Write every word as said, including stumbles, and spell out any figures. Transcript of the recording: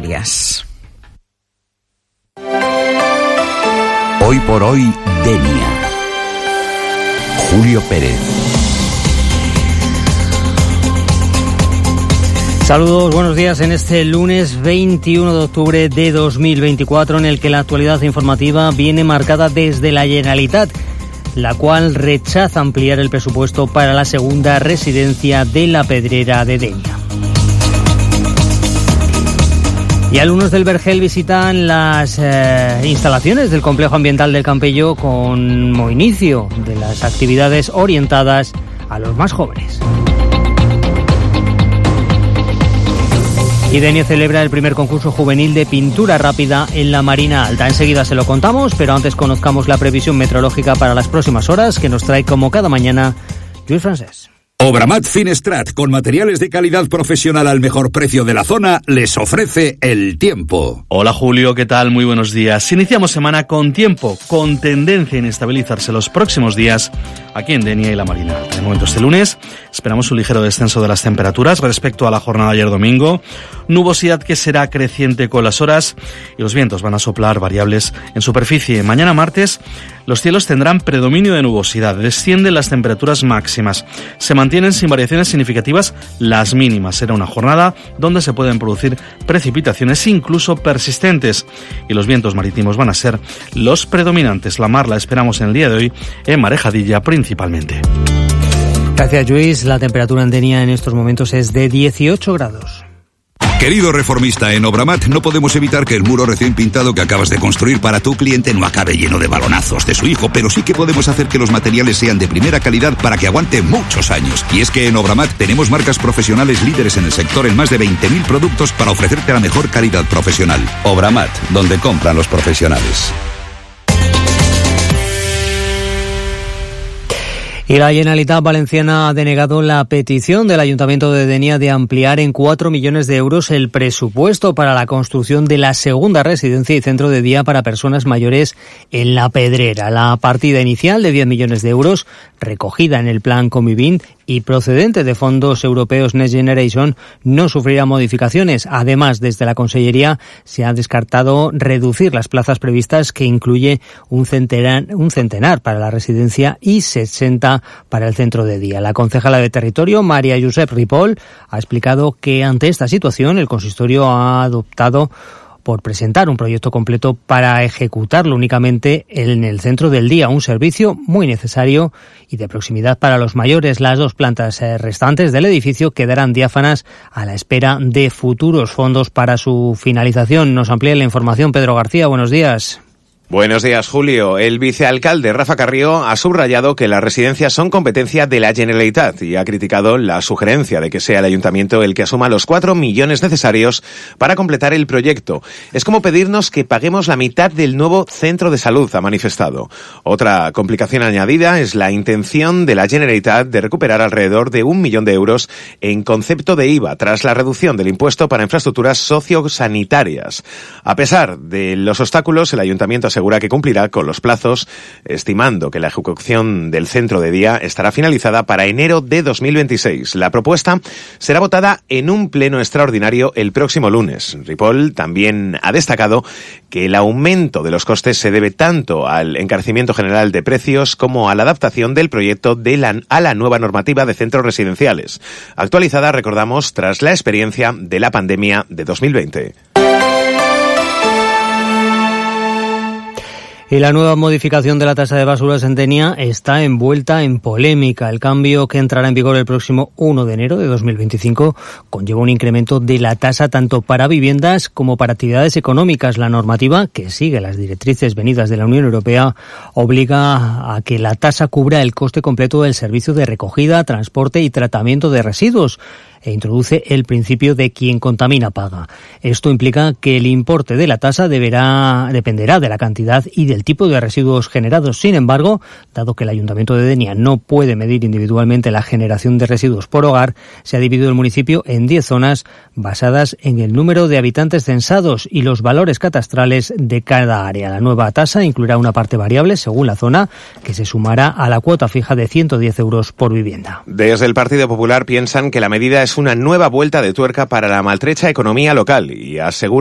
Canarias. Hoy por hoy, Denia. Julio Pérez. Saludos, buenos días en este lunes veintiuno de octubre de dos mil veinticuatro, en el que la actualidad informativa viene marcada desde la Generalitat, la cual rechaza ampliar el presupuesto para la segunda residencia de la Pedrera de Denia. Y alumnos del Vergel visitan las eh, instalaciones del complejo ambiental del Campello como inicio de las actividades orientadas a los más jóvenes. Y Denia celebra el primer concurso juvenil de pintura rápida en la Marina Alta. Enseguida se lo contamos, pero antes conozcamos la previsión meteorológica para las próximas horas, que nos trae como cada mañana Lluís Francés. Obramat Finestrat, con materiales de calidad profesional al mejor precio de la zona, les ofrece el tiempo. Hola Julio, ¿qué tal? Muy buenos días. Iniciamos semana con tiempo, con tendencia a inestabilizarse los próximos días aquí en Denia y la Marina Alta. De momento este lunes esperamos un ligero descenso de las temperaturas respecto a la jornada de ayer domingo, nubosidad que será creciente con las horas y los vientos van a soplar variables en superficie. Mañana martes los cielos tendrán predominio de nubosidad, descienden las temperaturas máximas, se mantienen sin variaciones significativas las mínimas. Será una jornada donde se pueden producir precipitaciones incluso persistentes y los vientos marítimos van a ser los predominantes. La mar la esperamos en el día de hoy en Marejadilla principalmente. Gracias, Lluís. La temperatura en Denia en estos momentos es de dieciocho grados. Querido reformista, en Obramat no podemos evitar que el muro recién pintado que acabas de construir para tu cliente no acabe lleno de balonazos de su hijo, pero sí que podemos hacer que los materiales sean de primera calidad para que aguante muchos años. Y es que en Obramat tenemos marcas profesionales líderes en el sector en más de veinte mil productos para ofrecerte la mejor calidad profesional. Obramat, donde compran los profesionales. Y la Generalitat Valenciana ha denegado la petición del Ayuntamiento de Denia de ampliar en cuatro millones de euros el presupuesto para la construcción de la segunda residencia y centro de día para personas mayores en La Pedrera. La partida inicial de diez millones de euros, recogida en el plan Convivint y procedente de fondos europeos Next Generation, no sufrirá modificaciones. Además, desde la Consellería se ha descartado reducir las plazas previstas, que incluye un centenar, un centenar para la residencia y sesenta para el centro de día. La concejala de Territorio, María Josep Ripoll, ha explicado que ante esta situación el consistorio ha adoptado por presentar un proyecto completo para ejecutarlo únicamente en el centro del día, un servicio muy necesario y de proximidad para los mayores. Las dos plantas restantes del edificio quedarán diáfanas a la espera de futuros fondos para su finalización. Nos amplía la información Pedro García. Buenos días. Buenos días, Julio. El vicealcalde Rafa Carrió ha subrayado que las residencias son competencia de la Generalitat y ha criticado la sugerencia de que sea el ayuntamiento el que asuma los cuatro millones necesarios para completar el proyecto. Es como pedirnos que paguemos la mitad del nuevo centro de salud, ha manifestado. Otra complicación añadida es la intención de la Generalitat de recuperar alrededor de un millón de euros en concepto de I V A tras la reducción del impuesto para infraestructuras sociosanitarias. A pesar de los obstáculos, el ayuntamiento asegura asegura que cumplirá con los plazos, estimando que la ejecución del centro de día estará finalizada para enero de dos mil veintiséis. La propuesta será votada en un pleno extraordinario el próximo lunes. Ripoll también ha destacado que el aumento de los costes se debe tanto al encarecimiento general de precios como a la adaptación del proyecto de la, a la nueva normativa de centros residenciales, actualizada, recordamos, tras la experiencia de la pandemia de dos mil veinte. Y la nueva modificación de la tasa de basuras en Denia está envuelta en polémica. El cambio, que entrará en vigor el próximo uno de enero de dos mil veinticinco, conlleva un incremento de la tasa tanto para viviendas como para actividades económicas. La normativa, que sigue las directrices venidas de la Unión Europea, obliga a que la tasa cubra el coste completo del servicio de recogida, transporte y tratamiento de residuos, e introduce el principio de quien contamina paga. Esto implica que el importe de la tasa deberá dependerá de la cantidad y del tipo de residuos generados. Sin embargo, dado que el Ayuntamiento de Denia no puede medir individualmente la generación de residuos por hogar, se ha dividido el municipio en diez zonas basadas en el número de habitantes censados y los valores catastrales de cada área. La nueva tasa incluirá una parte variable según la zona, que se sumará a la cuota fija de ciento diez euros por vivienda. Desde el Partido Popular piensan que la medida es una nueva vuelta de tuerca para la maltrecha economía local y aseguran